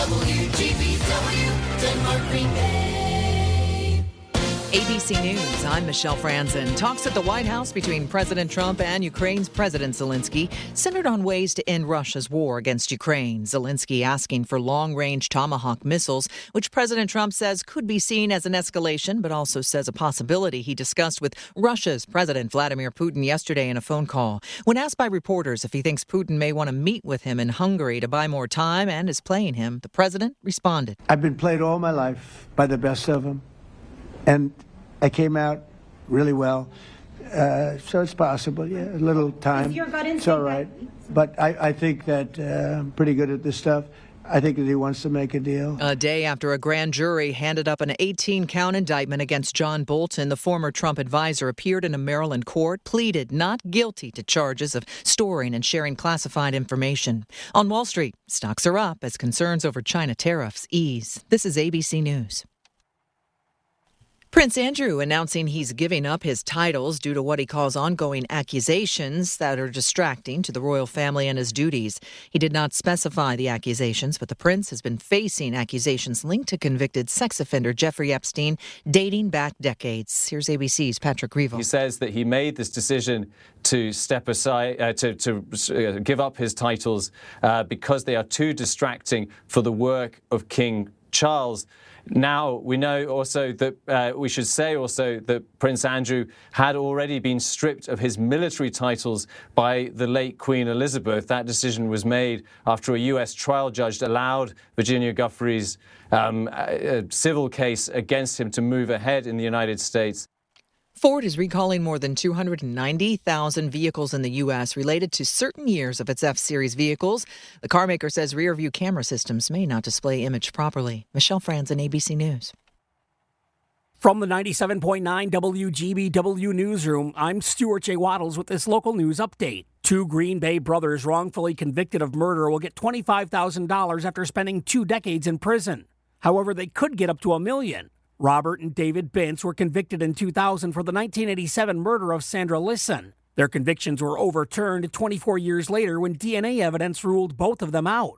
WGBW, Denmark, Green Bay. ABC News, I'm Michelle Franzen. Talks at the White House between President Trump and Ukraine's President Zelensky centered on ways to end Russia's war against Ukraine. Zelensky asking for long-range Tomahawk missiles, which President Trump says could be seen as an escalation, but also says a possibility he discussed with Russia's President Vladimir Putin yesterday in a phone call. When asked by reporters if he thinks Putin may want to meet with him in Hungary to buy more time and is playing him, the president responded. I've been played all my life by the best of them. And I came out really well. So it's possible, yeah, a little time. It's all right. But I think that I'm pretty good at this stuff. I think that he wants to make a deal. A day after a grand jury handed up an 18-count indictment against John Bolton, the former Trump advisor appeared in a Maryland court, pleaded not guilty to charges of storing and sharing classified information. On Wall Street, stocks are up as concerns over China tariffs ease. This is ABC News. Prince Andrew announcing he's giving up his titles due to what he calls ongoing accusations that are distracting to the royal family and his duties. He did not specify the accusations, but the prince has been facing accusations linked to convicted sex offender Jeffrey Epstein dating back decades. Here's ABC's Patrick Reevell. He says that he made this decision to step aside, to give up his titles because they are too distracting for the work of King Charles. Now, we know also that we should say also that Prince Andrew had already been stripped of his military titles by the late Queen Elizabeth. That decision was made after a U.S. trial judge allowed Virginia Giuffre's civil case against him to move ahead in the United States. Ford is recalling more than 290,000 vehicles in the U.S. related to certain years of its F-Series vehicles. The carmaker says rear-view camera systems may not display image properly. Michelle Franzen, ABC News. From the 97.9 WGBW Newsroom, I'm Stuart J. Waddles with this local news update. Two Green Bay brothers wrongfully convicted of murder will get $25,000 after spending 2 decades in prison. However, they could get up to $1 million. Robert and David Bintz were convicted in 2000 for the 1987 murder of Sandra Lisson. Their convictions were overturned 24 years later when DNA evidence ruled both of them out.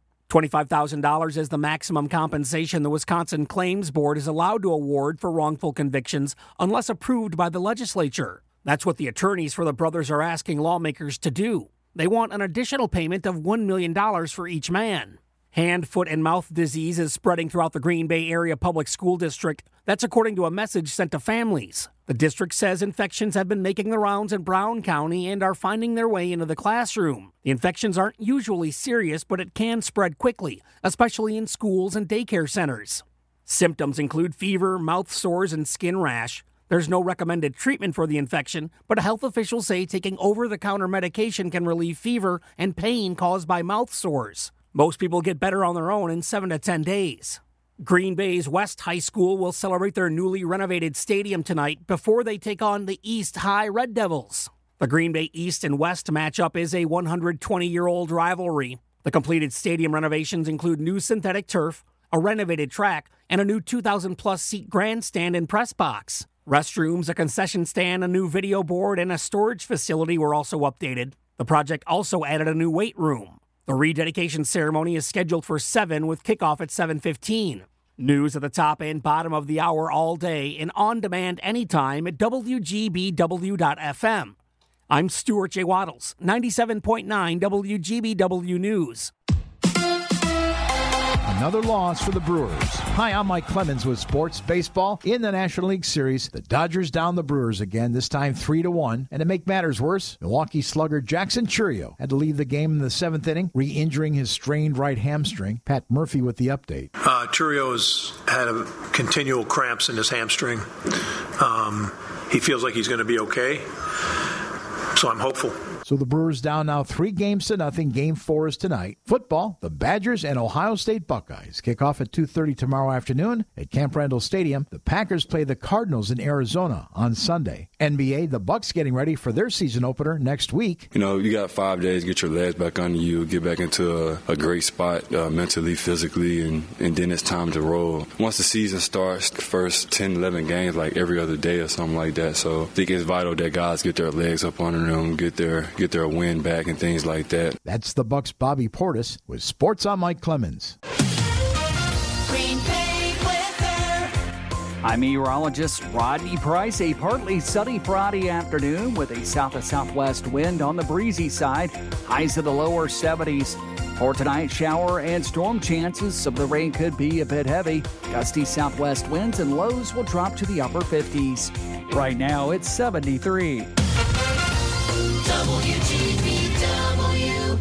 $25,000 is the maximum compensation the Wisconsin Claims Board is allowed to award for wrongful convictions unless approved by the legislature. That's what the attorneys for the brothers are asking lawmakers to do. They want an additional payment of $1 million for each man. Hand, foot, and mouth disease is spreading throughout the Green Bay Area Public School District. That's according to a message sent to families. The district says infections have been making the rounds in Brown County and are finding their way into the classroom. The infections aren't usually serious, but it can spread quickly, especially in schools and daycare centers. Symptoms include fever, mouth sores, and skin rash. There's no recommended treatment for the infection, but health officials say taking over-the-counter medication can relieve fever and pain caused by mouth sores. Most people get better on their own in 7 to 10 days. Green Bay's West High School will celebrate their newly renovated stadium tonight before they take on the East High Red Devils. The Green Bay East and West matchup is a 120-year-old rivalry. The completed stadium renovations include new synthetic turf, a renovated track, and a new 2,000-plus seat grandstand and press box. Restrooms, a concession stand, a new video board, and a storage facility were also updated. The project also added a new weight room. The rededication ceremony is scheduled for 7 with kickoff at 7:15. News at the top and bottom of the hour all day and on demand anytime at WGBW.FM. I'm Stuart J. Waddles, 97.9 WGBW News. Another loss for the Brewers. Hi, I'm Mike Clemens with Sports Baseball. In the National League Series, the Dodgers down the Brewers again, this time 3-1. And to make matters worse, Milwaukee slugger Jackson Chourio had to leave the game in the 7th inning, re-injuring his strained right hamstring. Pat Murphy with the update. Chourio's had a continual cramps in his hamstring. He feels like he's going to be okay, so I'm hopeful. So the Brewers down now 3-0. Game 4 is tonight. Football, the Badgers and Ohio State Buckeyes kick off at 2:30 tomorrow afternoon at Camp Randall Stadium. The Packers play the Cardinals in Arizona on Sunday. NBA, the Bucks getting ready for their season opener next week. You know, you got 5 days, get your legs back under you, get back into a great spot mentally, physically, and then it's time to roll. Once the season starts, the first 10, 11 games, like every other day or something like that. So I think it's vital that guys get their legs up under them, get their win back and things like that. That's the Bucks' Bobby Portis with Sports on Mike Clemens. I'm meteorologist Rodney Price. A partly sunny Friday afternoon with a south to southwest wind on the breezy side. Highs to the lower 70s. For tonight, shower and storm chances. Some of the rain could be a bit heavy. Gusty southwest winds and lows will drop to the upper 50s. Right now, it's 73. WGBW.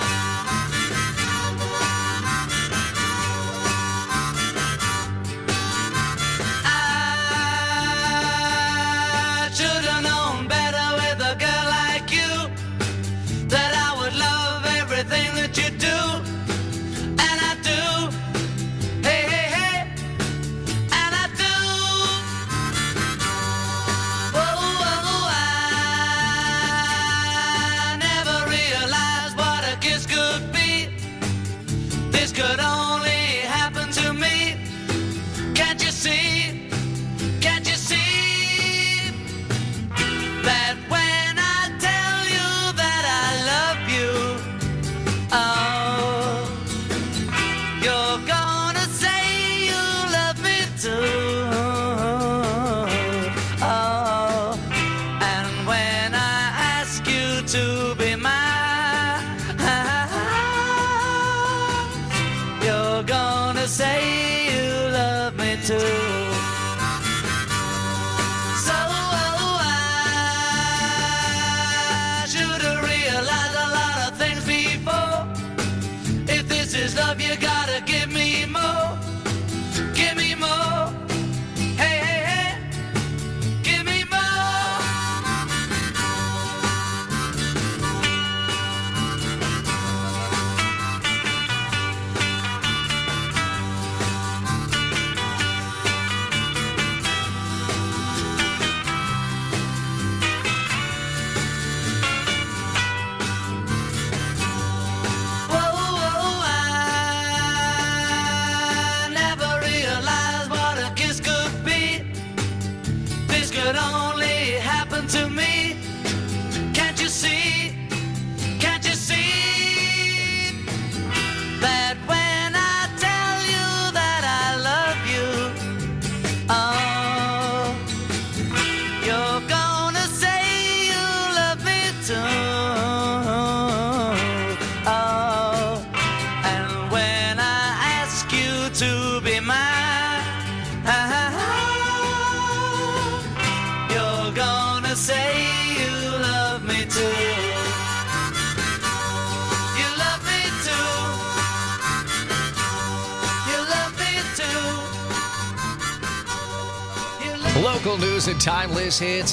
Local news and timeless hits,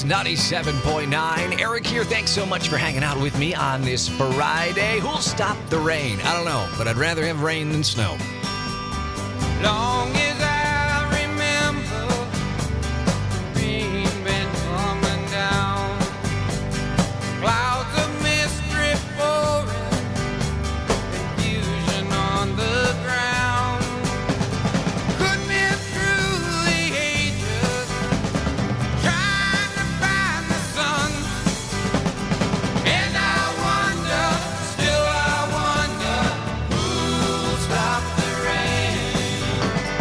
97.9. Eric here. Thanks so much for hanging out with me on this Friday. Who'll stop the rain? I don't know, but I'd rather have rain than snow. Long as I remember, the rain been coming down. Clouds of mist drip pouring, confusion on the ground. Could be through the ages, trying to find the sun. And I wonder, still I wonder, who'll stop the rain?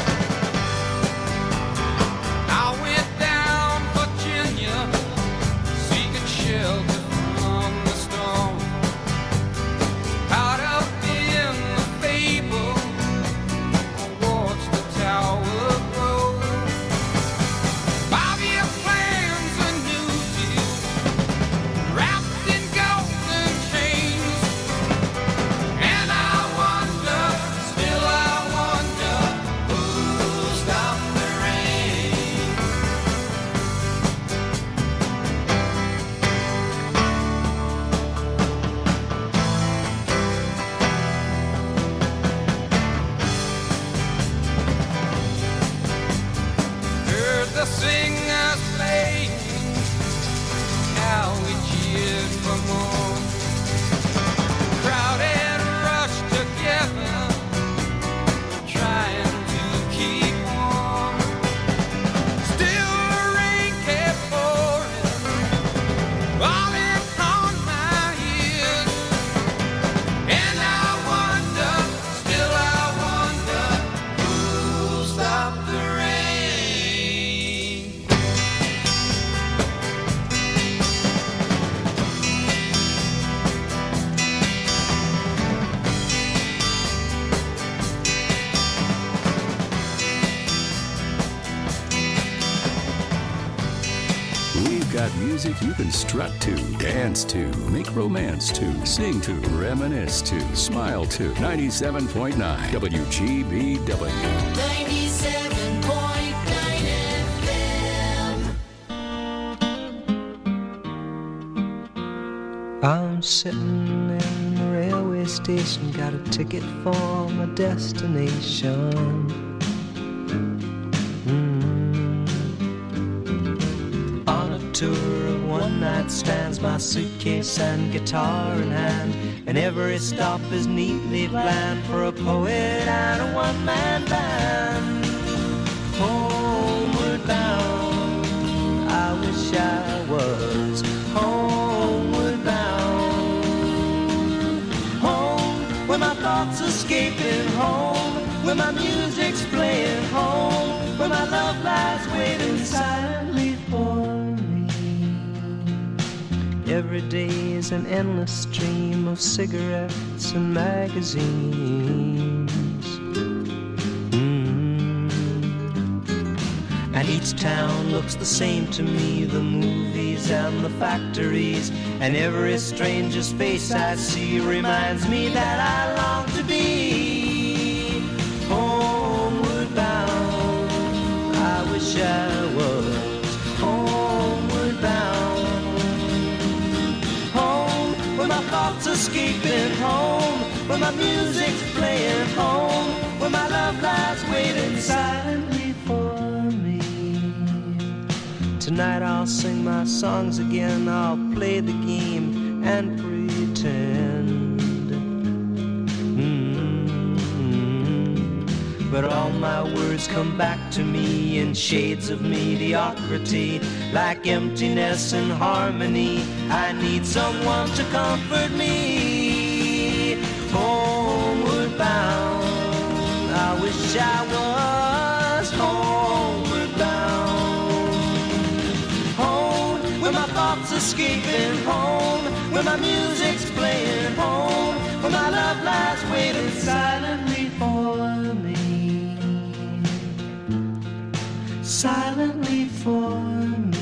that music you can strut to, dance to, make romance to, sing to, reminisce to, smile to. 97.9 WGBW. 97.9 FM. I'm sitting in the railway station, got a ticket for my destination. On a tour of one-night stands, my suitcase and guitar in hand, and every stop is neatly planned for a poet and a one-man band. Homeward bound, I wish I was homeward bound. Home, where my thoughts escaping, home, where my music's playing, home, where my love lies waiting silently for me. Every day is an endless stream of cigarettes and magazines. And each town looks the same to me, the movies and the factories, and every stranger's face I see reminds me that I long to be homeward bound. I wish I was homeward bound. Home, where my thoughts escaping, home, where my music's playing, home, where my love lies waiting silently for me. Tonight I'll sing my songs again, I'll play the game and pretend. But all my words come back to me in shades of mediocrity, like emptiness and harmony. I need someone to comfort me. Homeward bound, I wish I was homeward bound. Home, where my thoughts escaping, home, where my music's playing, home, where my love lies waiting silently for me. Silently for me.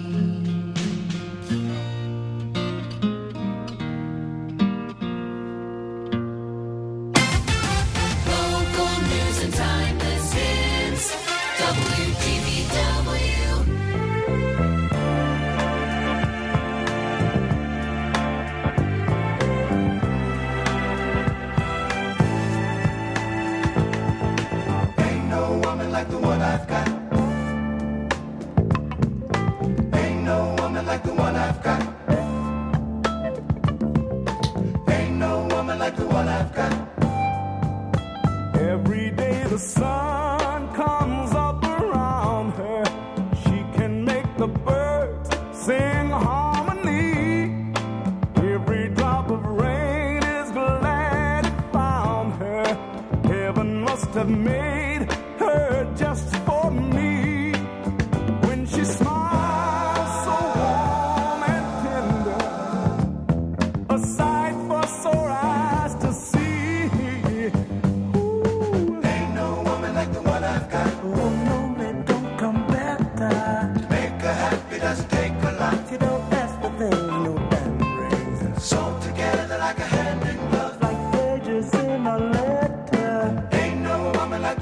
Local news and timeless hits. WGBW. Ain't no woman like the one I've got. Like the one I've got. Ain't no woman like the one I've got. Every day the sun comes up around her. She can make the birds sing harmony. Every drop of rain is glad it found her. Heaven must have made her just for me. When she smiles, like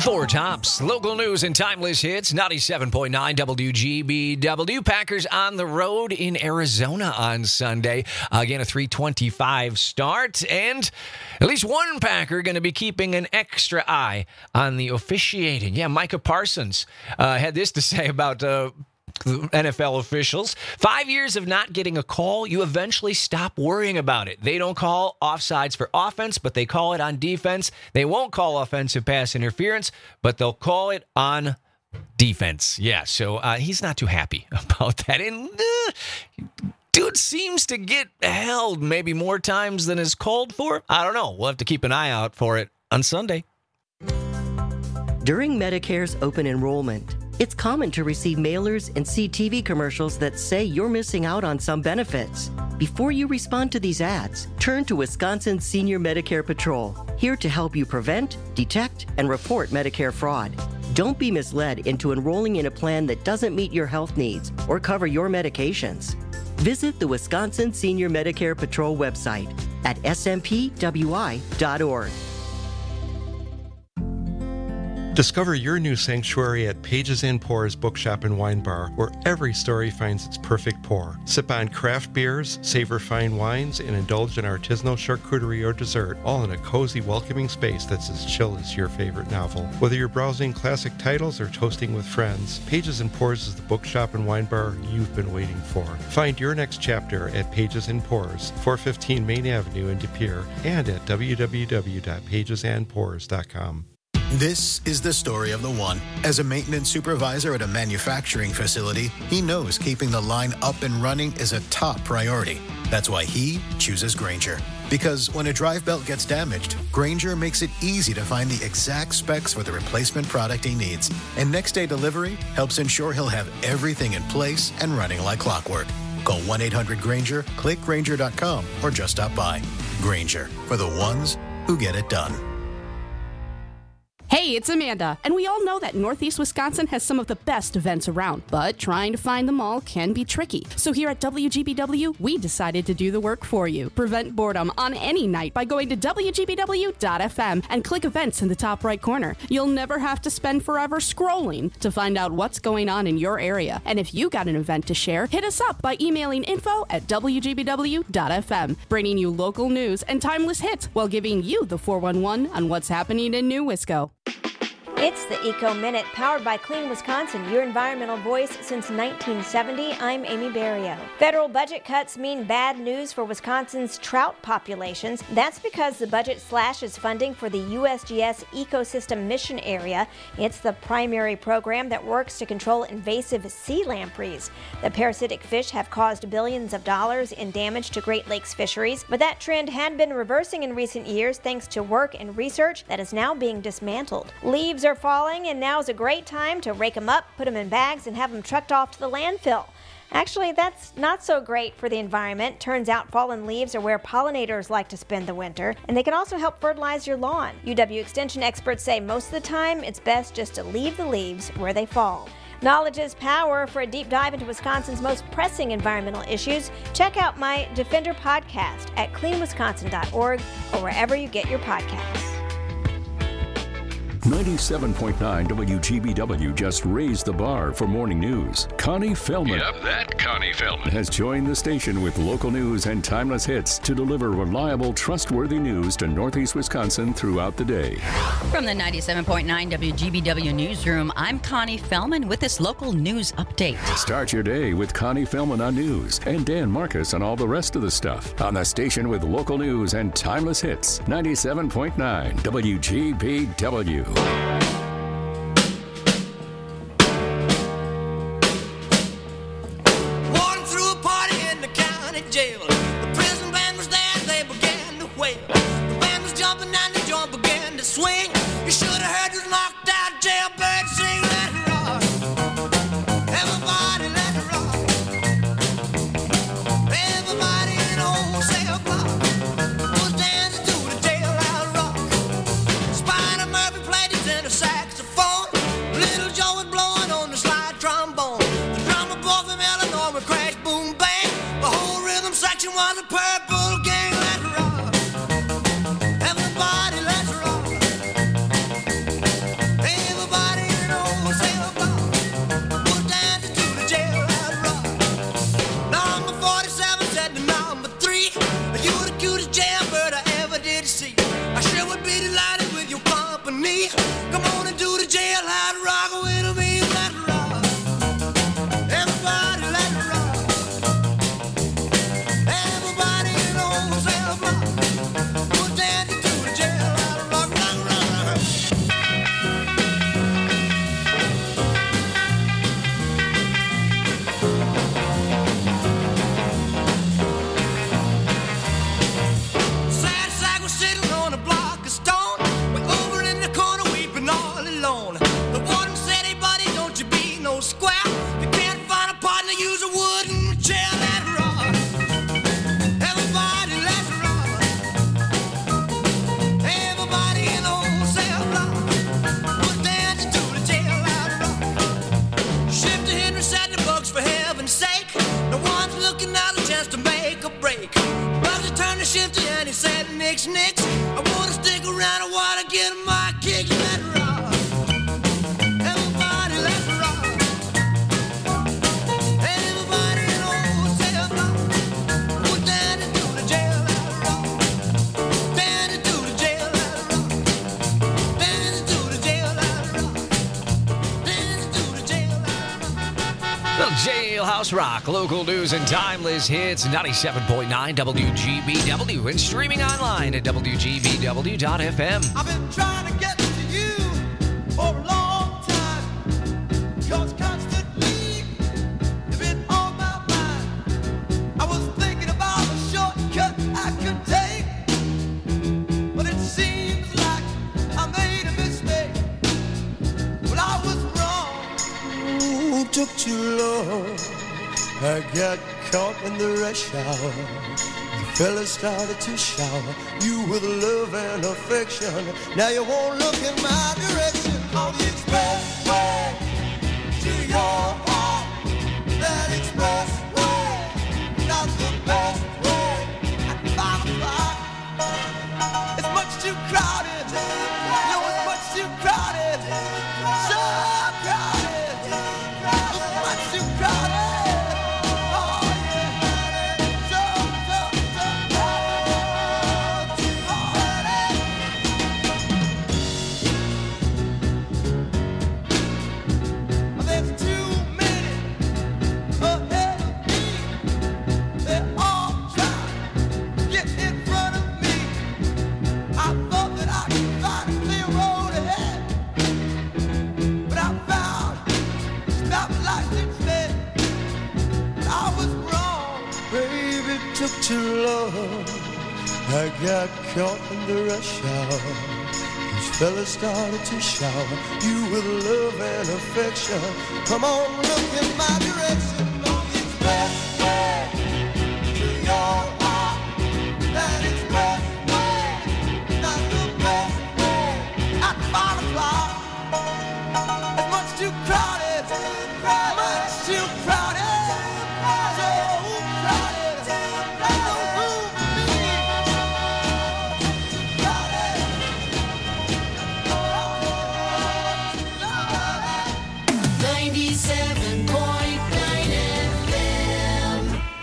Four Tops, local news and timeless hits, 97.9 WGBW. Packers on the road in Arizona on Sunday. Again, a 3:25 start, and at least one Packer going to be keeping an extra eye on the officiating. Yeah, Micah Parsons had this to say about NFL officials. 5 years of not getting a call, you eventually stop worrying about it. They don't call offsides for offense, but they call it on defense. They won't call offensive pass interference, but they'll call it on defense. Yeah, so he's not too happy about that. And dude seems to get held maybe more times than is called for. I don't know. We'll have to keep an eye out for it on Sunday. During Medicare's open enrollment, it's common to receive mailers and see TV commercials that say you're missing out on some benefits. Before you respond to these ads, turn to Wisconsin Senior Medicare Patrol, here to help you prevent, detect, and report Medicare fraud. Don't be misled into enrolling in a plan that doesn't meet your health needs or cover your medications. Visit the Wisconsin Senior Medicare Patrol website at smpwi.org. Discover your new sanctuary at Pages and Pours Bookshop and Wine Bar, where every story finds its perfect pour. Sip on craft beers, savor fine wines, and indulge in artisanal charcuterie or dessert, all in a cozy, welcoming space that's as chill as your favorite novel. Whether you're browsing classic titles or toasting with friends, Pages and Pours is the bookshop and wine bar you've been waiting for. Find your next chapter at Pages and Pours, 415 Main Avenue in De Pere, and at www.pagesandpours.com. This is the story of the one. As a maintenance supervisor at a manufacturing facility, he knows keeping the line up and running is a top priority. That's why he chooses Grainger. Because when a drive belt gets damaged, Grainger makes it easy to find the exact specs for the replacement product he needs. And next day delivery helps ensure he'll have everything in place and running like clockwork. Call 1-800-GRAINGER, click Grainger.com, or just stop by. Grainger, for the ones who get it done. Hey, it's Amanda, and we all know that Northeast Wisconsin has some of the best events around, but trying to find them all can be tricky. So here at WGBW, we decided to do the work for you. Prevent boredom on any night by going to WGBW.FM and click events in the top right corner. You'll never have to spend forever scrolling to find out what's going on in your area. And if you got an event to share, hit us up by emailing info@WGBW.FM, bringing you local news and timeless hits while giving you the 411 on what's happening in New Wisco. It's the Eco Minute, powered by Clean Wisconsin, your environmental voice since 1970. I'm Amy Barrio. Federal budget cuts mean bad news for Wisconsin's trout populations. That's because the budget slashes funding for the USGS Ecosystem Mission Area. It's the primary program that works to control invasive sea lampreys. The parasitic fish have caused billions of dollars in damage to Great Lakes fisheries, but that trend had been reversing in recent years thanks to work and research that is now being dismantled. Leaves are falling, and now is a great time to rake them up, put them in bags, and have them trucked off to the landfill. Actually, that's not so great for the environment. Turns out fallen leaves are where pollinators like to spend the winter, and they can also help fertilize your lawn. UW Extension experts say most of the time it's best just to leave the leaves where they fall. Knowledge is power. For a deep dive into Wisconsin's most pressing environmental issues, check out my Defender podcast at cleanwisconsin.org or wherever you get your podcasts. 97.9 WGBW just raised the bar for morning news. Connie Fellman. Yep, that Connie Fellman. Has joined the station with local news and timeless hits to deliver reliable, trustworthy news to Northeast Wisconsin throughout the day. From the 97.9 WGBW newsroom, I'm Connie Fellman with this local news update. Start your day with Connie Fellman on news and Dan Marcus on all the rest of the stuff on the station with local news and timeless hits. 97.9 WGBW. Walking through a party in the county jail. The prison band was there, they began to wail. The band was jumping and the joint began to swing. You should have heard this knocked out jailbird sing. Let it rock. Everybody let it rock. Everybody in the whole cell block was dancing to the jailhouse rock. Spider Murphy played his tenor saxophone. Little Joe was blowing on the slide trombone. The drummer boy from Illinois would crash, boom, bang. The whole rhythm section was a purple gang. Let's rock. Everybody, let's rock. breaks necks. I wanna stick around and wanna get my kick. Let rock. Everybody, let's rock. Everybody knows cell block. We're down into the jail, let rock. Down into the jail, let rock. Down into the jail, let rock. Down into the jail, let rock. Little Jailhouse Rock, local news and timeless hits, 97.9 WGBW, and streaming online at WGBW.fm. I've been trying to get to you for a long time. 'Cause constantly you've been on my mind. I was thinking about a shortcut I could take, but it seems like I made a mistake. But I was wrong. Ooh, took too long. I got caught in the rush hour. The fella started to shower you with love and affection. Now you won't look in my direction. On the expressway to your heart. That expressway, not the best way. At 5 o'clock, it's much too crowded. No, it's much too crowded. So crowded. It's much too crowded. Took too long. I got caught in the rush hour. These fellas started to shower you with love and affection. Come on, look in my direction. On the expressway to your heart. That expressway, not the best way. At 5 o'clock, it's much too crowded. Much too crowded. So crowded. No room for me. Crowded. 97.9 FM.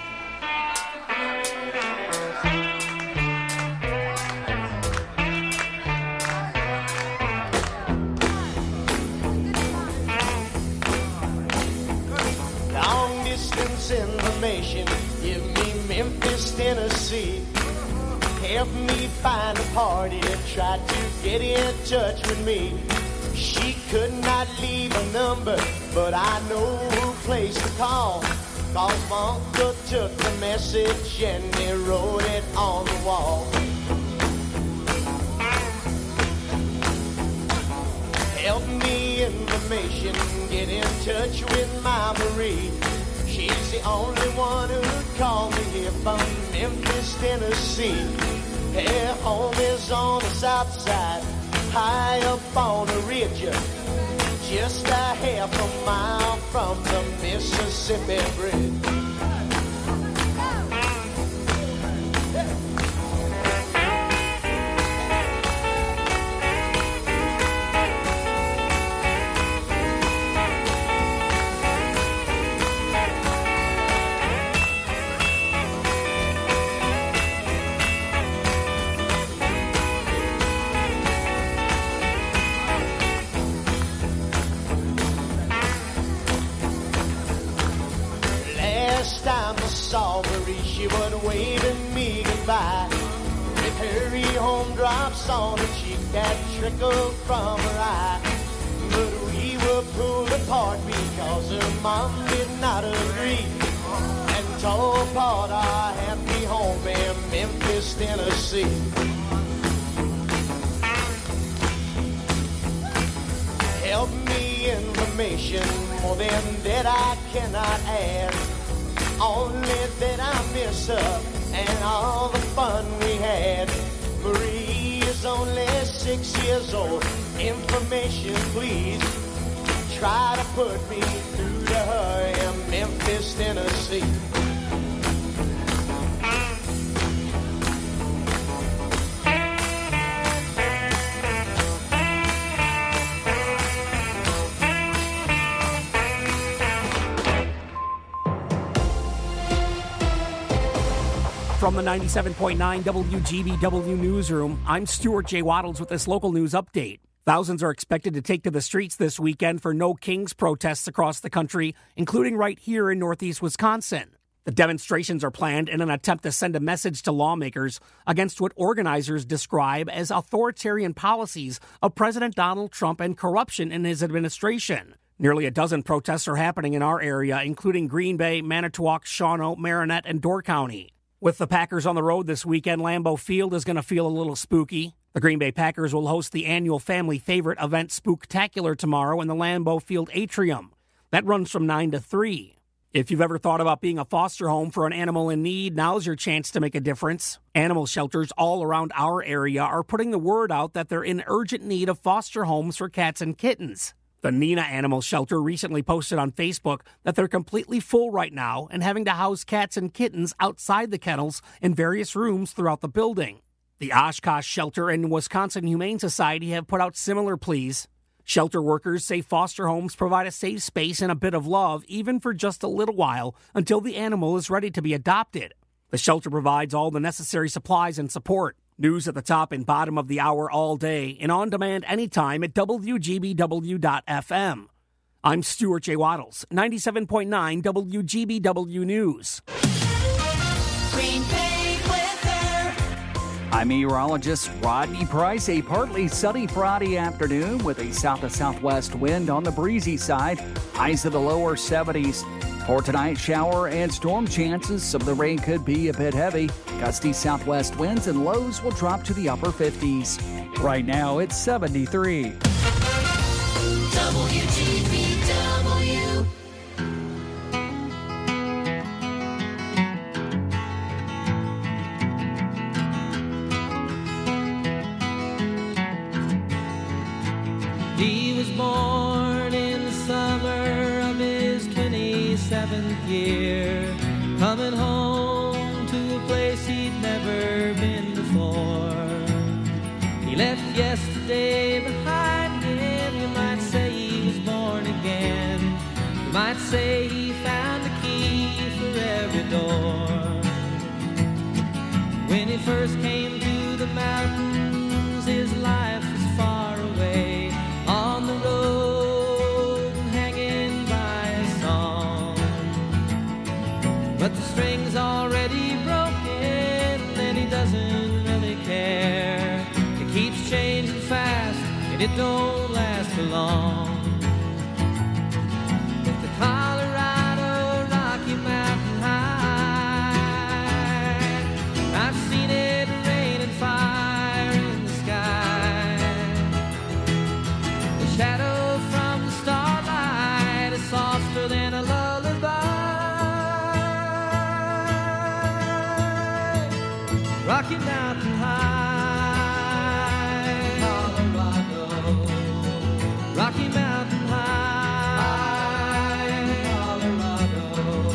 Long distance information, give me Memphis, Tennessee. Help me find a party that tried to get in touch with me. She could not leave a number, but I know who place to call. 'Cause my uncle took the message and he wrote it on the wall. Help me information, get in touch with my Marie. She's the only one who'd call me here from Memphis, Tennessee. Her home is on the south side, high up on a ridge, just a half a mile from the Mississippi Bridge. Last time I saw Marie, she was waving me goodbye. With hurry home drops on her cheek that trickled from her eye. But we were pulled apart because her mom did not agree and tore apart our happy home in Memphis, Tennessee. Help me information, more than that I cannot add. Only that I miss her and all the fun we had. Marie is only 6 years old. Information, please. Try to put me through to her in Memphis, Tennessee. From the 97.9 WGBW newsroom, I'm Stuart J. Waddles with this local news update. Thousands are expected to take to the streets this weekend for No Kings protests across the country, including right here in northeast Wisconsin. The demonstrations are planned in an attempt to send a message to lawmakers against what organizers describe as authoritarian policies of President Donald Trump and corruption in his administration. Nearly a dozen protests are happening in our area, including Green Bay, Manitowoc, Shawano, Marinette, and Door County. With the Packers on the road this weekend, Lambeau Field is going to feel a little spooky. The Green Bay Packers will host the annual family favorite event Spooktacular tomorrow in the Lambeau Field Atrium. That runs from 9 to 3. If you've ever thought about being a foster home for an animal in need, now's your chance to make a difference. Animal shelters all around our area are putting the word out that they're in urgent need of foster homes for cats and kittens. The Nina Animal Shelter recently posted on Facebook that they're completely full right now and having to house cats and kittens outside the kennels in various rooms throughout the building. The Oshkosh Shelter and Wisconsin Humane Society have put out similar pleas. Shelter workers say foster homes provide a safe space and a bit of love, even for just a little while, until the animal is ready to be adopted. The shelter provides all the necessary supplies and support. News at the top and bottom of the hour all day and on demand anytime at WGBW.FM. I'm Stuart J. Waddles, 97.9 WGBW News. Green Bay weather. I'm meteorologist Rodney Price. A partly sunny Friday afternoon with a south to southwest wind on the breezy side. Highs of the lower 70s. For tonight, shower and storm chances. Some of the rain could be a bit heavy. Gusty southwest winds and lows will drop to the upper 50s. Right now, it's 73. WGBW. He was born in the summer of his 27th year, coming home to a place he'd never been before. He left yesterday behind him. You might say he was born again. You might say he found the key for every door. When he first came to the mountains, his life was far away, on the road, hanging by a song. But the string's already broken, and he doesn't really care. It keeps changing fast, and it don't last for long. With the Colorado Rocky Mountain High, I've seen it rain and fire in the sky. The shadow from the starlight is softer than a lullaby. Rocky Mountain High, Colorado. Rocky Mountain High, Colorado.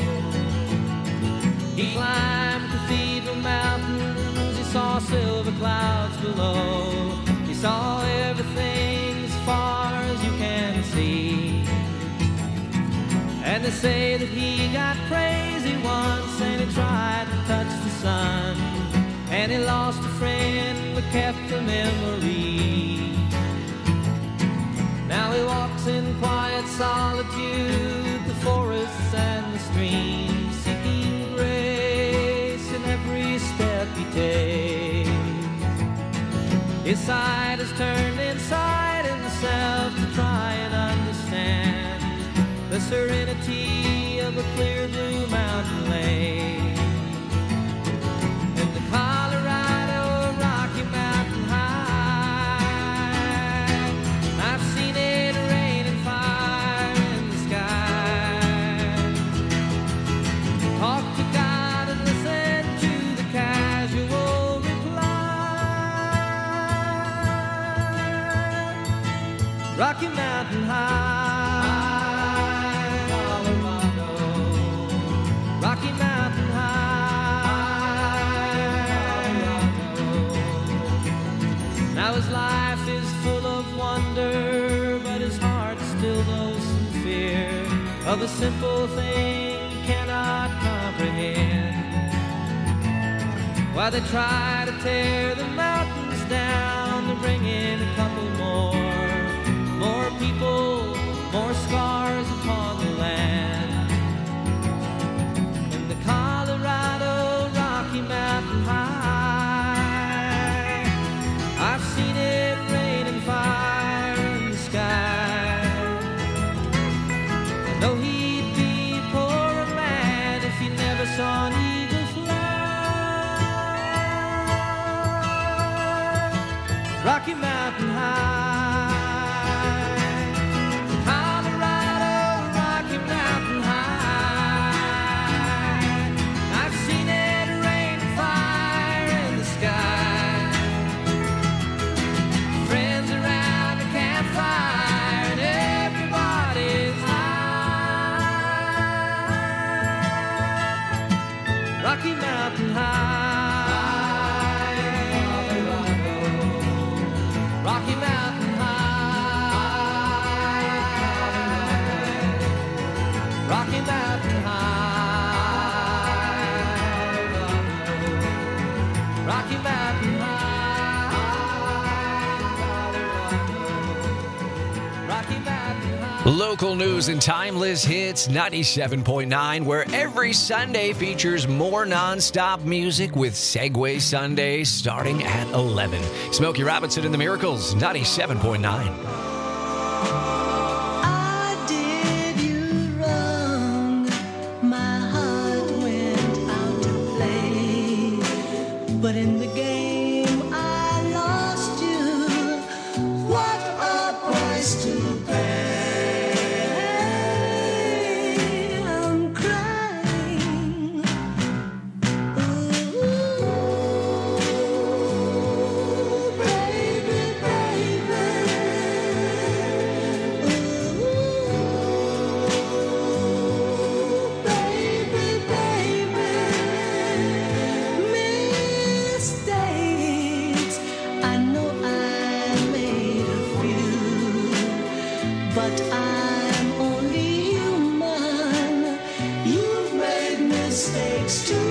He climbed Cathedral Mountains. He saw silver clouds below. He saw everything as far as you can see. And they say that he got crazy once, and he tried to touch the sun, and he lost a friend but kept the memory. Now he walks in quiet solitude, the forests and the streams, seeking grace in every step he takes. His side is turned inside himself to try and understand the serenity of a clear blue mountain lake. And the Colorado Rocky Mountain High, I've seen it rain and fire in the sky. Talk to God and listen to the casual reply. Rocky Mountain High, Colorado. Rocky Mountain High, Colorado. Now his life is full of wonder, but his heart still knows some fear of a simple thing he cannot comprehend. while they try to tear the mountains down to bring in a couple more people, more scars upon the land. In the Colorado Rocky Mountain High, I've seen it rain and fire in the sky. I know he'd be a poorer man if he never saw an eagle fly. Rocky Mountain High. Rocky Mountain High, Rocky Mountain High, Rocky Mountain High, Rocky Mountain High, Rocky Mountain High. Local news and timeless hits 97.9, where every Sunday features more non-stop music with Segway Sunday starting at 11. Smokey Robinson and the Miracles, 97.9. I did you wrong. My heart went out to play, but in the game I lost you. What a price to pay. But I'm only human. You've made mistakes too.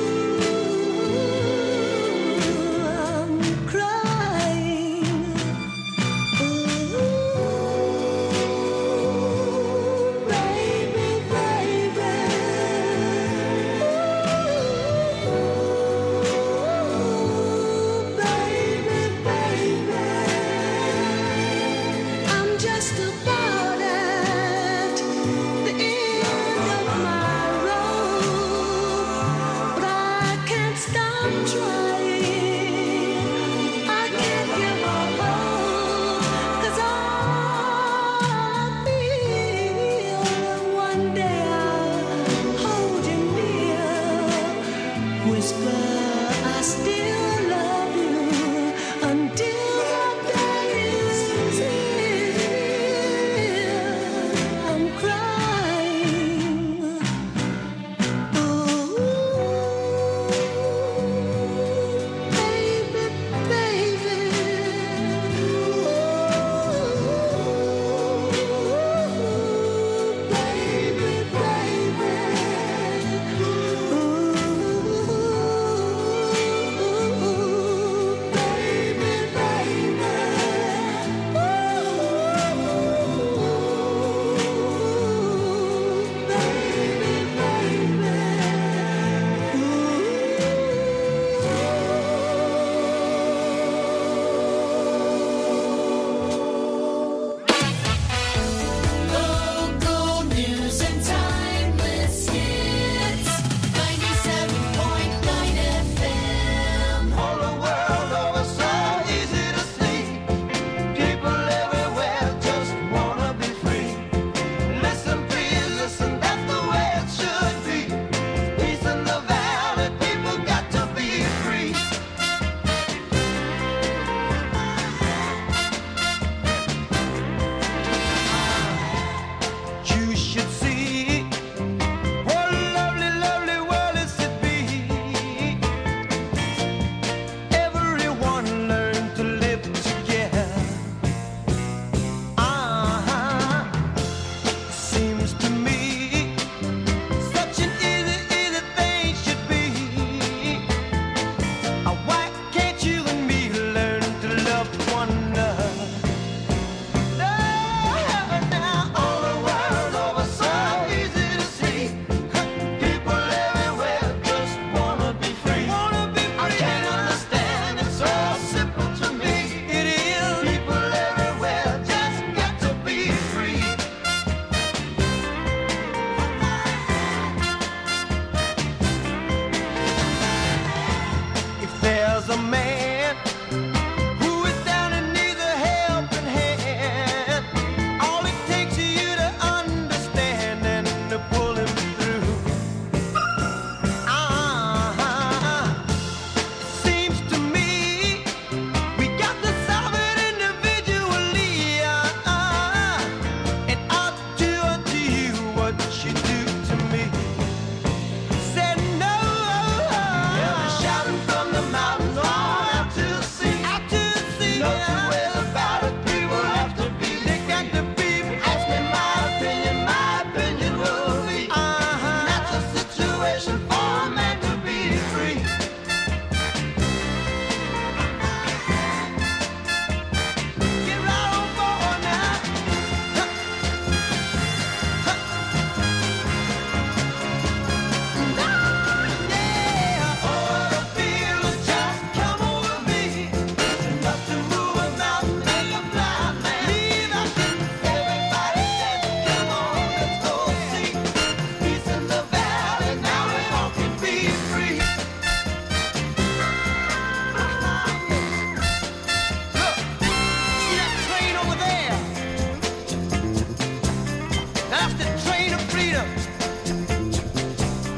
I'm crying. Ooh, baby, baby. Ooh, baby, baby. I'm just about at the end of my rope.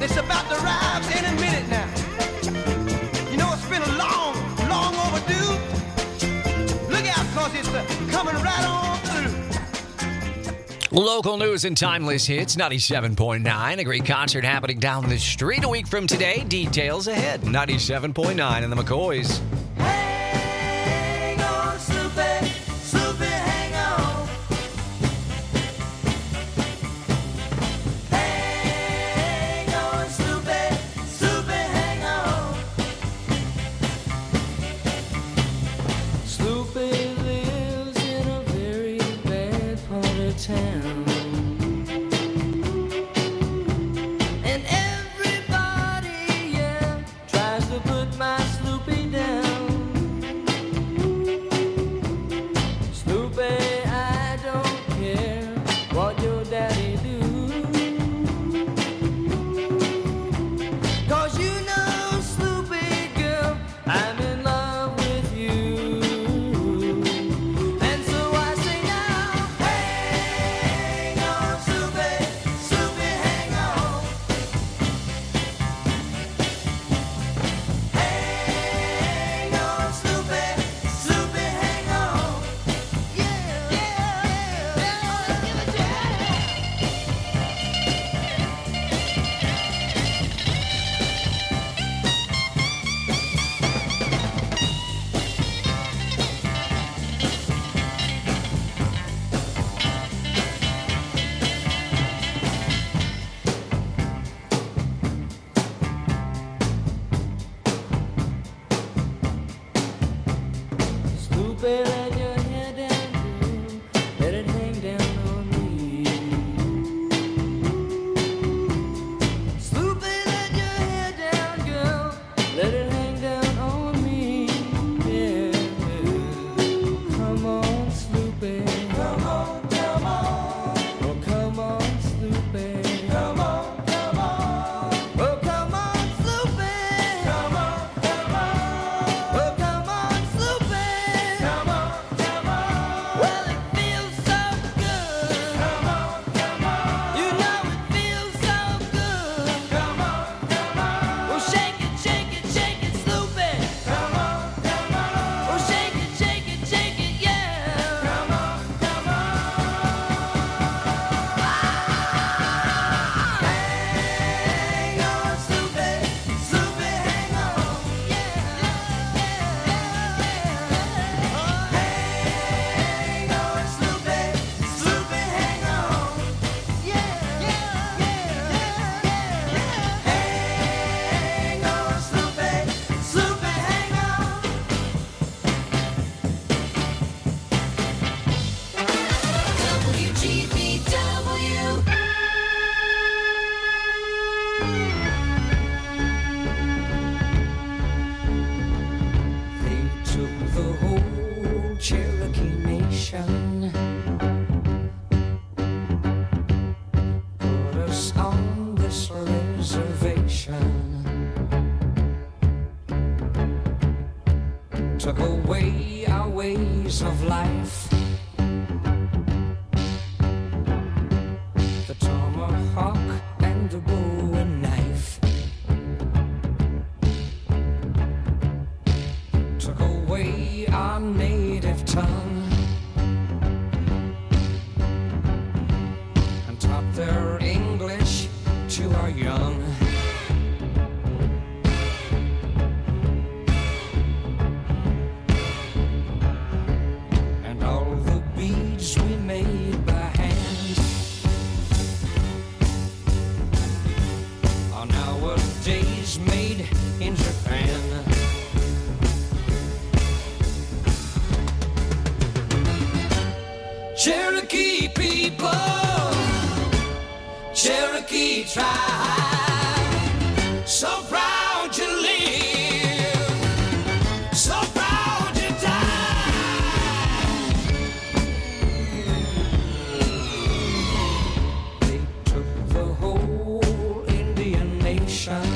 It's about to rise any minute now. You know, it's been a long, long overdue. Look out, cause it's coming right on through. Local news and timeless hits, 97.9. A great concert happening down the street a week from today. Details ahead. 97.9 and the McCoys. Hang on, Snoopy, Snoopy, hang on. Hang on, Snoopy, Snoopy, hang on. Snoopy lives in a very bad part of town. And everybody, yeah, tries to put my Snoopy down. Snoopy, I don't care what your daddy do. 'Cause you know, Snoopy girl, I'm in love with you. And so I say now, hang on, Snoopy, Snoopy, hang on. Hang on, Snoopy, Snoopy, hang on. Yeah, yeah, yeah, give it to you. Snoopy, let your hair down, girl. Let it hang down on me. Snoopy, let your hair down, girl. Let it hang down on me. Yeah. Come on, Snoopy. Come on, come on. Oh, come on, Snoopy. Come on, come on. Oh, come on, Snoopy. Come on, come on. Oh, come on, Snoopy. Come on, come on. Well, it feels so good. Come on, come on. You know it feels so good. Come on, come on. Oh, shake it, shake it, shake it, Snoopy. Come on, come on. Oh, shake it, shake it, yeah. Come on, come on. Hang on, Snoopy, Snoopy, hang on. Yeah, yeah, yeah. Hang on, Snoopy, Snoopy, hang on. Yeah, yeah, yeah. Hang on, Snoopy, Snoopy, hang on. WGBW. They took the whole Cherokee Nation, put us on this reservation, took away our ways of life. The tomahawk and the bowie knife took away our native tongue and taught their English to our young. And all the beads we made by hand are nowadays made in Japan. Cherokee people, Cherokee tribe, so proud you live, so proud you die. They took the whole Indian nation,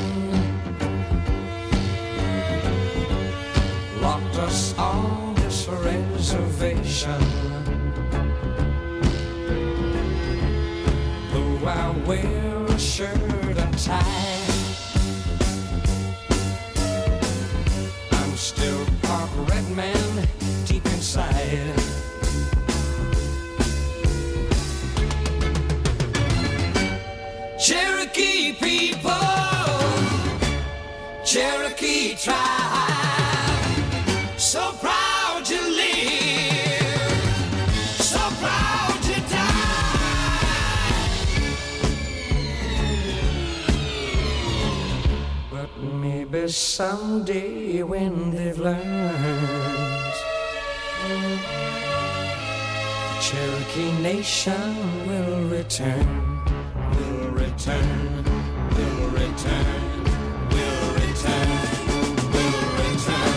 locked us on this reservation. Though I wear a shirt and tie, Cherokee people, Cherokee tribe, so proud you live, so proud you die. But maybe someday when they've learned, the Cherokee nation will return. Will return, will return, will return, will return.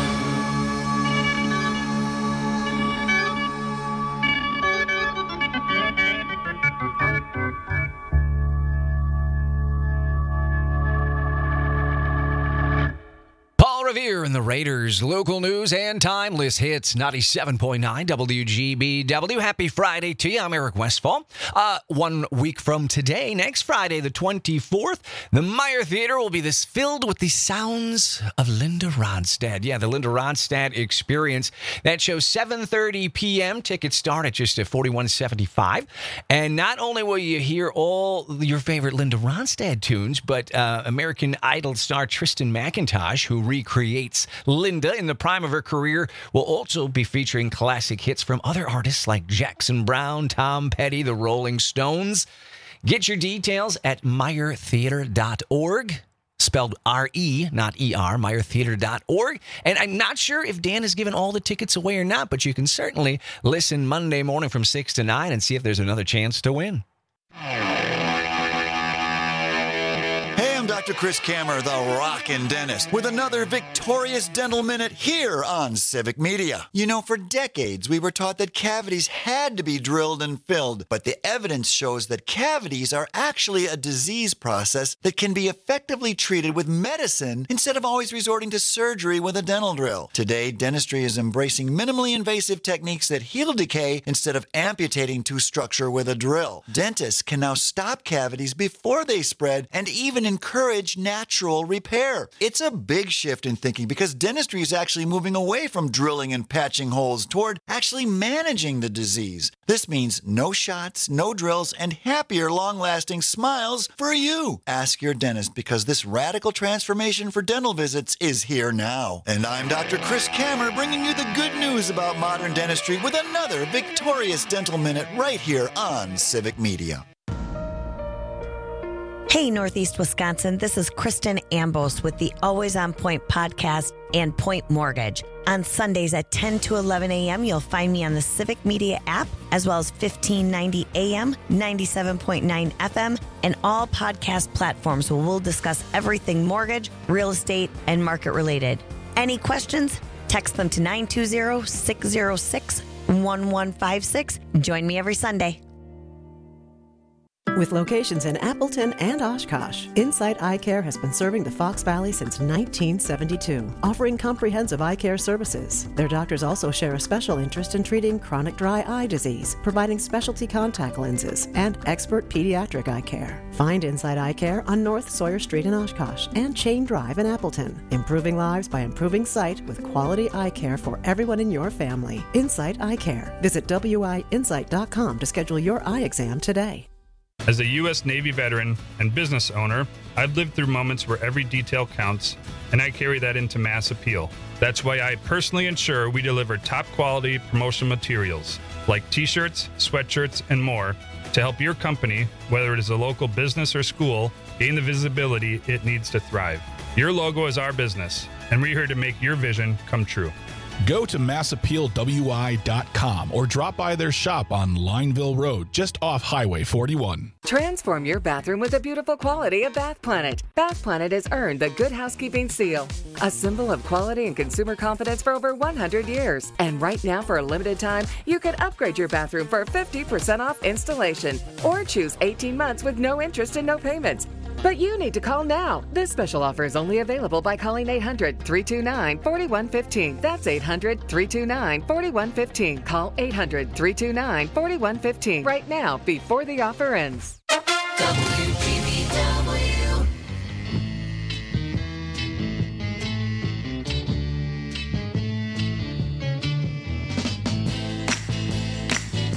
Paul Revere and the Raiders. Local news and timeless hits. 97.9 WGBW. Happy Friday to you. I'm Eric Westfall. 1 week from today, next Friday, the 24th, the Meyer Theater will be filled with the sounds of Linda Ronstadt. Yeah, the Linda Ronstadt Experience. That show 7:30 p.m. Tickets start at just $41.75. And not only will you hear all your favorite Linda Ronstadt tunes, but American Idol star Tristan McIntosh, who recreates Linda in the prime of her career, will also be featuring classic hits from other artists like Jackson Browne, Tom Petty, the Rolling Stones. Get your details at meyertheater.org. Spelled R-E, not E-R, meyertheater.org. And I'm not sure if Dan has given all the tickets away or not, but you can certainly listen Monday morning from 6 to 9 and see if there's another chance to win. Hey, I'm Dr. Chris Kammer, the Rockin' Dentist, with another victorious dental minute here on Civic Media. You know, for decades, we were taught that cavities had to be drilled and filled, but the evidence shows that cavities are actually a disease process that can be effectively treated with medicine instead of always resorting to surgery with a dental drill. Today, dentistry is embracing minimally invasive techniques that heal decay instead of amputating tooth structure with a drill. Dentists can now stop cavities before they spread and even encourage natural repair. It's a big shift in thinking because dentistry is actually moving away from drilling and patching holes toward actually managing the disease. This means no shots, no drills, and happier, long-lasting smiles for you. Ask your dentist because this radical transformation for dental visits is here now. And I'm Dr. Chris Kammer, bringing you the good news about modern dentistry with another victorious dental minute right here on Civic Media. Hey, Northeast Wisconsin, this is Kristen Ambos with the Always On Point podcast and Point Mortgage. On Sundays at 10 to 11 a.m., you'll find me on the Civic Media app, as well as 1590 a.m., 97.9 FM, and all podcast platforms where we'll discuss everything mortgage, real estate, and market related. Any questions? Text them to 920-606-1156. Join me every Sunday. With locations in Appleton and Oshkosh, Insight Eye Care has been serving the Fox Valley since 1972, offering comprehensive eye care services. Their doctors also share a special interest in treating chronic dry eye disease, providing specialty contact lenses, and expert pediatric eye care. Find Insight Eye Care on North Sawyer Street in Oshkosh and Chain Drive in Appleton, improving lives by improving sight with quality eye care for everyone in your family. Insight Eye Care. Visit wiinsight.com to schedule your eye exam today. As a U.S. Navy veteran and business owner, I've lived through moments where every detail counts, and I carry that into mass appeal. That's why I personally ensure we deliver top quality promotional materials like t-shirts, sweatshirts, and more to help your company, whether it is a local business or school, gain the visibility it needs to thrive. Your logo is our business, and we're here to make your vision come true. Go to massappealwi.com or drop by their shop on Lineville Road, just off Highway 41. Transform your bathroom with the beautiful quality of Bath Planet. Bath Planet has earned the Good Housekeeping Seal, a symbol of quality and consumer confidence for over 100 years. And right now, for a limited time, you can upgrade your bathroom for 50% off installation or choose 18 months with no interest and no payments. But you need to call now. This special offer is only available by calling 800-329-4115. That's 800-329-4115. Call 800-329-4115 right now before the offer ends. WGBW.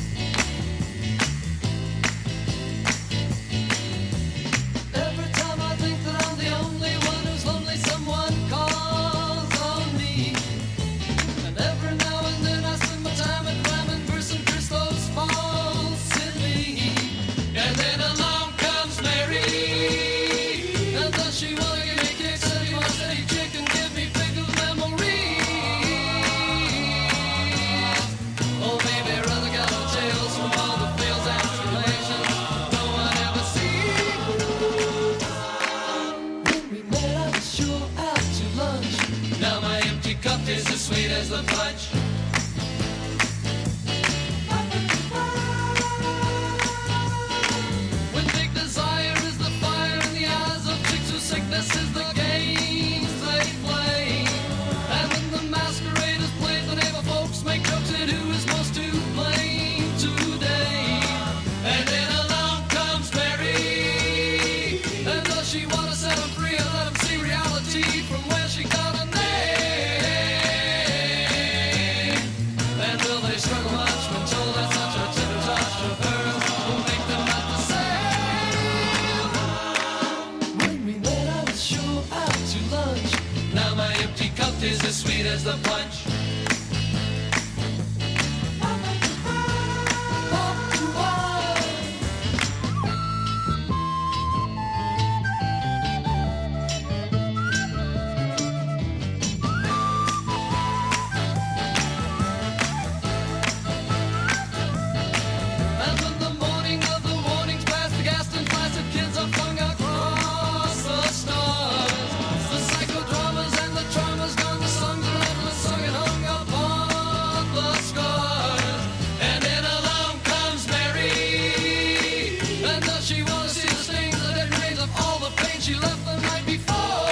Every time I as the punch. When big desire is the fire in the eyes of chicks whose sickness is the games they play. And when the masquerade is played, the neighbor folks make jokes at who is most to blame today. And then along comes Mary, and does she want to set him free and let him see reality from where she got a name? And will they struggle much when told that such a tender touch of hers will make them not the same? When we met, I was sure out to lunch. Now my empty cup is as sweet as the punch. And when the morning of the warnings past, the gassed and flaccid kids are flung across the stars. The psychodramas and the traumas gone, the songs are endless, sung and hung upon the scars. And then along comes Mary, and does she want to see the stains, the dead remains of all the pain she left the night before?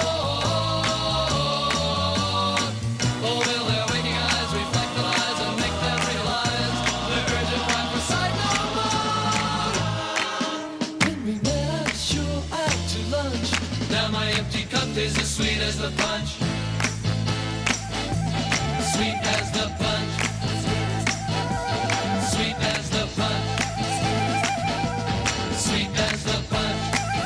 Or will their waking eyes reflect the lies and make them realize the urgent cry for sight no more? When we met, I was sure out to lunch. Now my empty cup is as sweet as the punch. Sweet as the punch. Sweet as the punch. Sweet as the punch.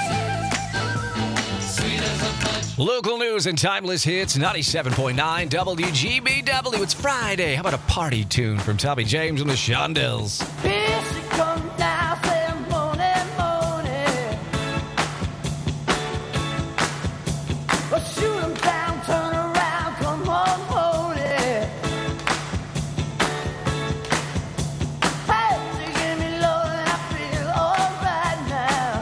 Sweet as the punch. Local news and timeless hits, 97.9 WGBW. It's Friday. How about a party tune from Tommy James and the Shondells? Here she comes now, saying morning, morning. Well, shoot 'em down, turn around, come on, morning. Hey, she give me low and I feel alright now.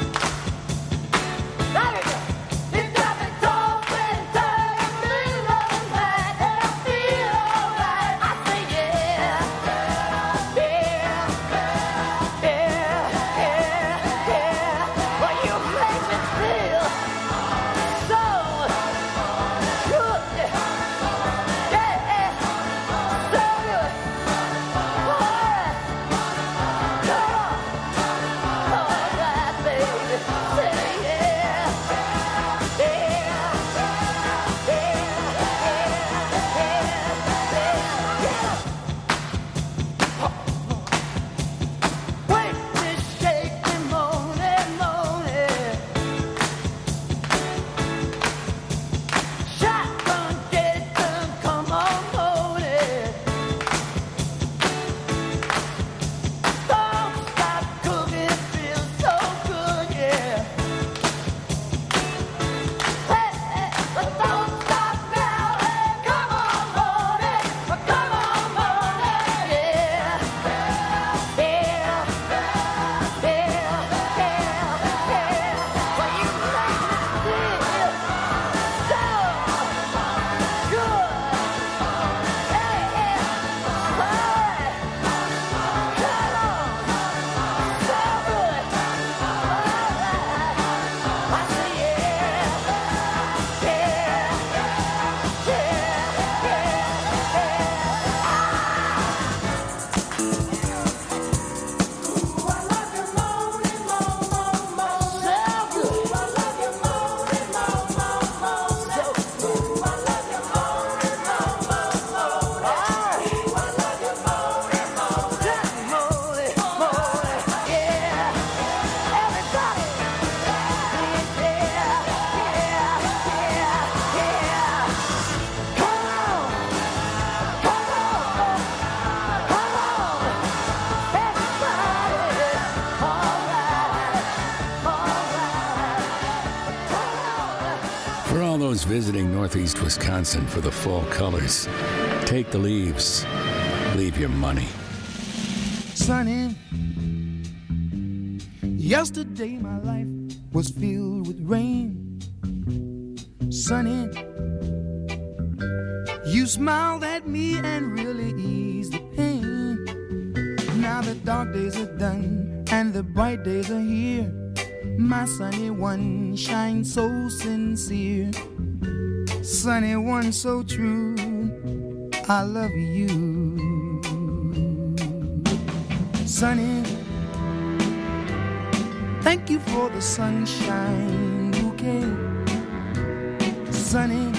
There we go. You got me talking, turning me loving back, and I feel alright. I say yeah, yeah, yeah. Well, you make me feel so good. Yeah, so good. Alright, come on. Alright, baby. Say yeah, Wait, this shaky morning, morning. Shotgun, get it done, come on, morning. Don't stop cooking, it feels so good, yeah. Hey, but don't stop now, hey, come on, morning, come on, morning, yeah. Well, you make me feel so good. Alright, come on, so good. Alright, I say For all those visiting Northeast Wisconsin for the fall colors, take the leaves. Leave your money. Sunny, yesterday my life was filled with rain. Sunny, you You smiled at me and really eased the pain. Now the dark days are done and the bright days are here. My sunny one shines so sincere. Sunny one so true, I love you. Sunny, thank you for the sunshine bouquet. Sunny,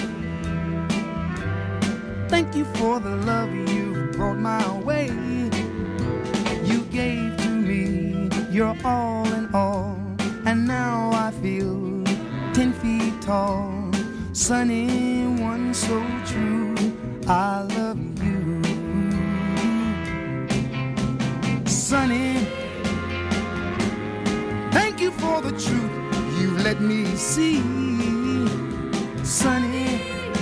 thank you for the love you brought my way. You gave to me your all in all, and now I feel 10 feet tall. Sunny one so true, I love you. Sunny, thank you for the truth you let me see. Sunny,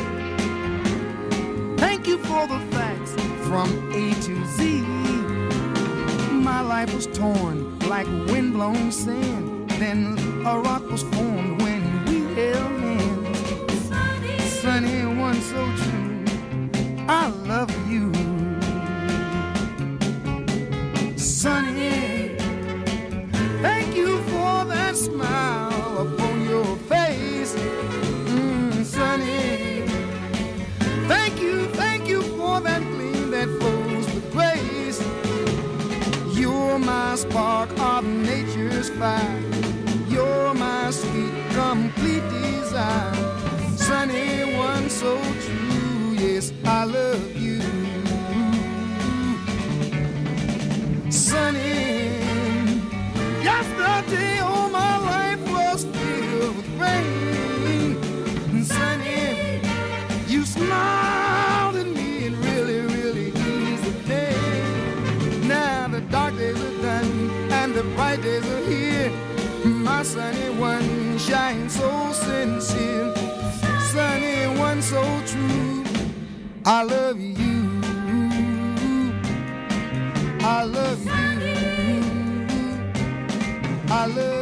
thank you for the facts from A to Z. My life was torn like windblown sand. Then a rock was formed when we held hands. Sunny one so true, I love you. Sunny, thank you for that smile upon your face. Sunny, thank you for that gleam that flows with grace. You're my spark of nature's fire. You're my sweet, complete desire. Sunny one so true, yes, I love you. Sunny, yesterday all my life was filled with rain. Sunny, you smiled at me and really, really eased the day. Now the dark days are done and the bright days are here. My sunny one shines so sincere. Sunny one so true, I love you. I love you. I love you.